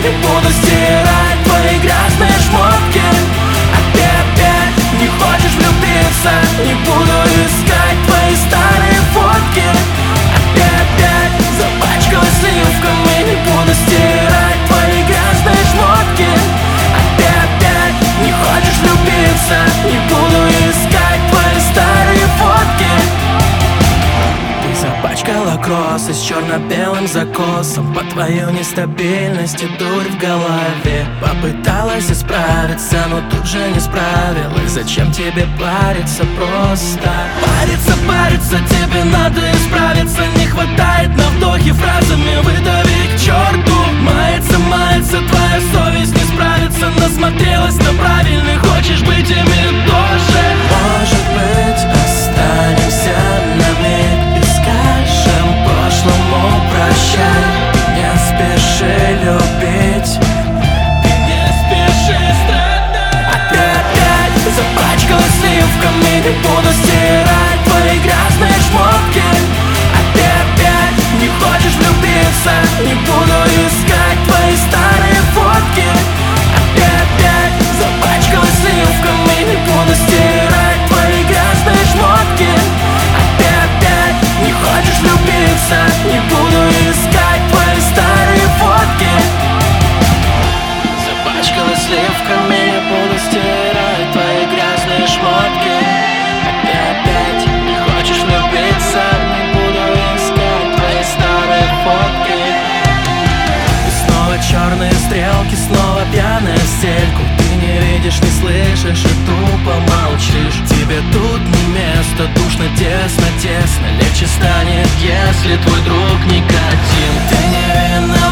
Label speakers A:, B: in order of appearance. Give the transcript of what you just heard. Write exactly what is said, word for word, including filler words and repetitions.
A: не буду стирать твои грязные шмотки. А ты опять не хочешь влюбиться, не буду искать твои старые фотки. А ты опять запачкалась сливками, не буду стирать твои грязные шмотки. А ты опять не хочешь влюбиться, не буду искать твои старые фотки. Ты запачкала кроссы с черно-белым закосом, по твою нестабильность и дурь в голове. Попыталась исправиться, но тут же не справилась. Зачем тебе париться просто? Париться, париться, тебе надо исправиться. Не хватает на вдохе фразами выдави к черту. Мается, мается, твоя совесть не справится. Насмотрелась на правильных, хочешь быть ими тоже. Может быть, останемся на миг и скажем прошлому прощай. Не спеши любить, не спеши страдать. А ты опять запачкалась сливками, не буду стирать твои грязные шмотки. А ты опять не хочешь влюбиться, не буду искать твои старые фотки. А ты опять запачкалась сливками, не буду стирать твои грязные шмотки. А ты опять не хочешь влюбиться, не буду искать твои старые фотки. Запачкалась сливками, не буду стирать твои грязные шмотки. А ты опять не хочешь влюбиться, не буду искать твои старые фотки. И снова черные стрелки, снова пьяная в стельку. Ты не видишь, не слышишь и тупо молчишь. Тебе тут не место, душно, тесно, тесно. Легче станет, если твой друг никотин. Ты не виноват.